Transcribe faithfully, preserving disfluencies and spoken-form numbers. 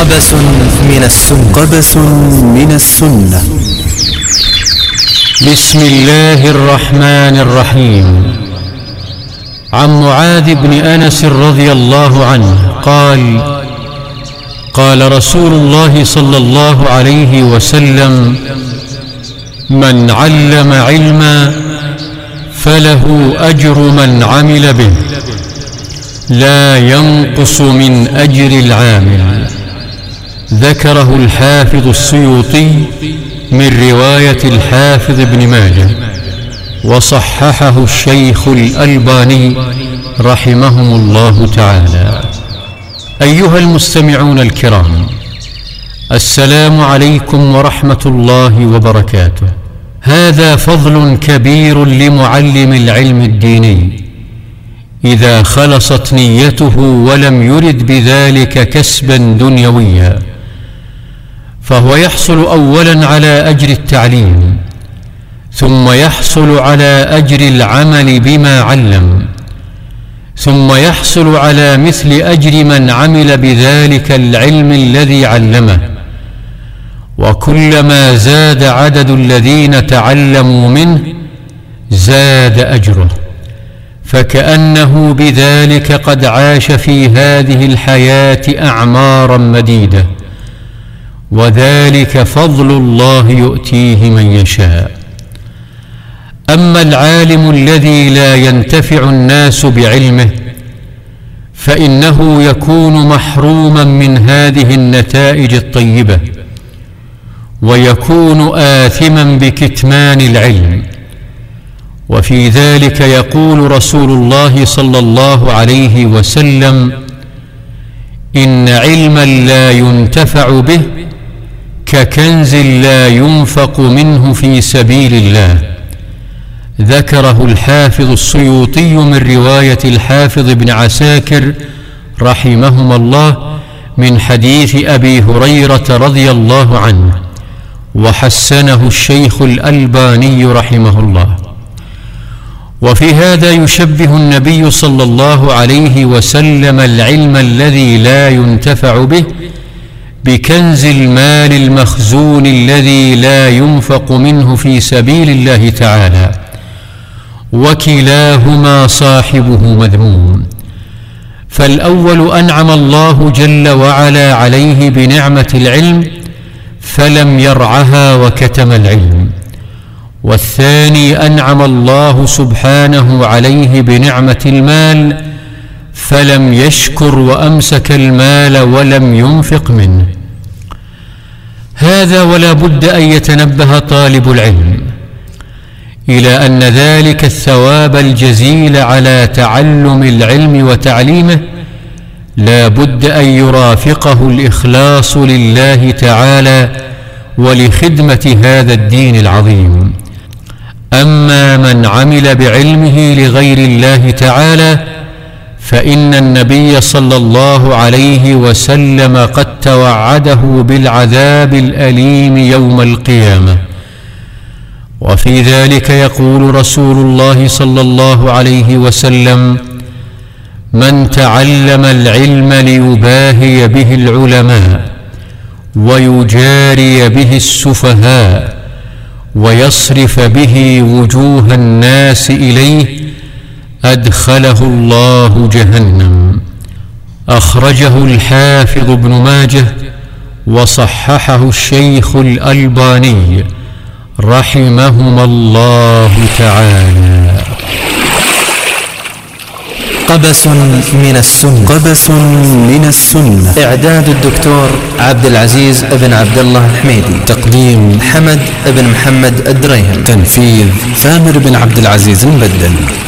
قبس من السنة قبس من السنة. بسم الله الرحمن الرحيم. عن معاذ بن أنس رضي الله عنه قال: قال رسول الله صلى الله عليه وسلم: من علم علما فله أجر من عمل به، لا ينقص من أجر العامل. ذكره الحافظ السيوطي من رواية الحافظ ابن ماجه، وصححه الشيخ الألباني رحمهم الله تعالى. أيها المستمعون الكرام، السلام عليكم ورحمة الله وبركاته. هذا فضل كبير لمعلم العلم الديني إذا خلصت نيته ولم يرد بذلك كسبا دنيويا، فهو يحصل أولا على أجر التعليم، ثم يحصل على أجر العمل بما علم، ثم يحصل على مثل أجر من عمل بذلك العلم الذي علمه. وكلما زاد عدد الذين تعلموا منه زاد أجره، فكأنه بذلك قد عاش في هذه الحياة أعمارا مديدة، وذلك فضل الله يؤتيه من يشاء. أما العالم الذي لا ينتفع الناس بعلمه فإنه يكون محروما من هذه النتائج الطيبة، ويكون آثما بكتمان العلم. وفي ذلك يقول رسول الله صلى الله عليه وسلم: إن علما لا ينتفع به ككنز لا ينفق منه في سبيل الله. ذكره الحافظ السيوطي من رواية الحافظ ابن عساكر رحمهما الله من حديث أبي هريرة رضي الله عنه، وحسنه الشيخ الألباني رحمه الله. وفي هذا يشبه النبي صلى الله عليه وسلم العلم الذي لا ينتفع به بكنز المال المخزون الذي لا ينفق منه في سبيل الله تعالى، وكلاهما صاحبه مذموم. فالأول أنعم الله جل وعلا عليه بنعمة العلم فلم يرعها وكتم العلم، والثاني أنعم الله سبحانه عليه بنعمة المال فلم يشكر وأمسك المال ولم ينفق منه. هذا ولا بد أن يتنبه طالب العلم إلى أن ذلك الثواب الجزيل على تعلم العلم وتعليمه لا بد أن يرافقه الإخلاص لله تعالى ولخدمة هذا الدين العظيم. أما من عمل بعلمه لغير الله تعالى فإن النبي صلى الله عليه وسلم قد توعده بالعذاب الأليم يوم القيامة. وفي ذلك يقول رسول الله صلى الله عليه وسلم: من تعلم العلم ليباهي به العلماء ويجاري به السفهاء ويصرف به وجوه الناس إليه أدخله الله جهنم. أخرجه الحافظ ابن ماجه، وصححه الشيخ الألباني رحمهما الله تعالى. قبس من السنة قبس من السنة. إعداد الدكتور عبد العزيز بن عبد الله الحميدي. تقديم حمد بن محمد الدريهم. تنفيذ ثامر بن عبد العزيز المبدل.